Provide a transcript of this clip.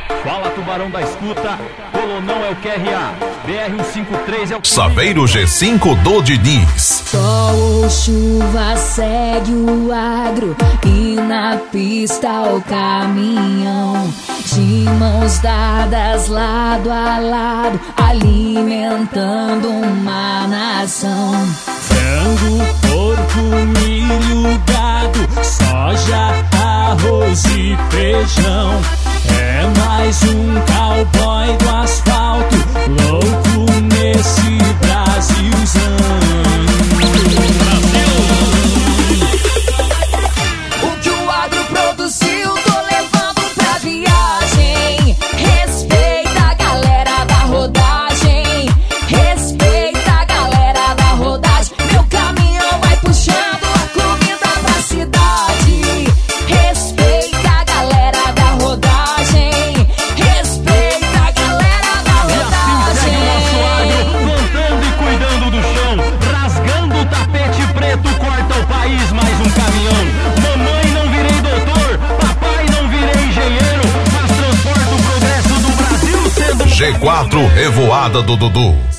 Fala, Tubarão da escuta, Colonão é o QRA, BR-153 é o... Saveiro G5 do Diniz. Sol ou chuva segue o agro e na pista o caminhão, de mãos dadas lado a lado, alimentando uma nação. Frango, porco, milho, gado, soja, arroz e feijão. É mais um cowboy do asfalto, louco nesse Brasilzão. O que o agro produziu, tô levando pra viagem. Respeita a galera da rodagem, respeita a galera da rodagem. Meu caminhão vai puxando a comida pra cidade. Respeita a galera da rodagem, respeita a galera da rodagem. E assim segue o nosso agro, plantando e cuidando do chão, rasgando o tapete preto, corta o país, mais um caminhão. Mamãe, não virei doutor, papai, não virei engenheiro, mas transporta o progresso do Brasil sendo... G4 Revoada do Dudu.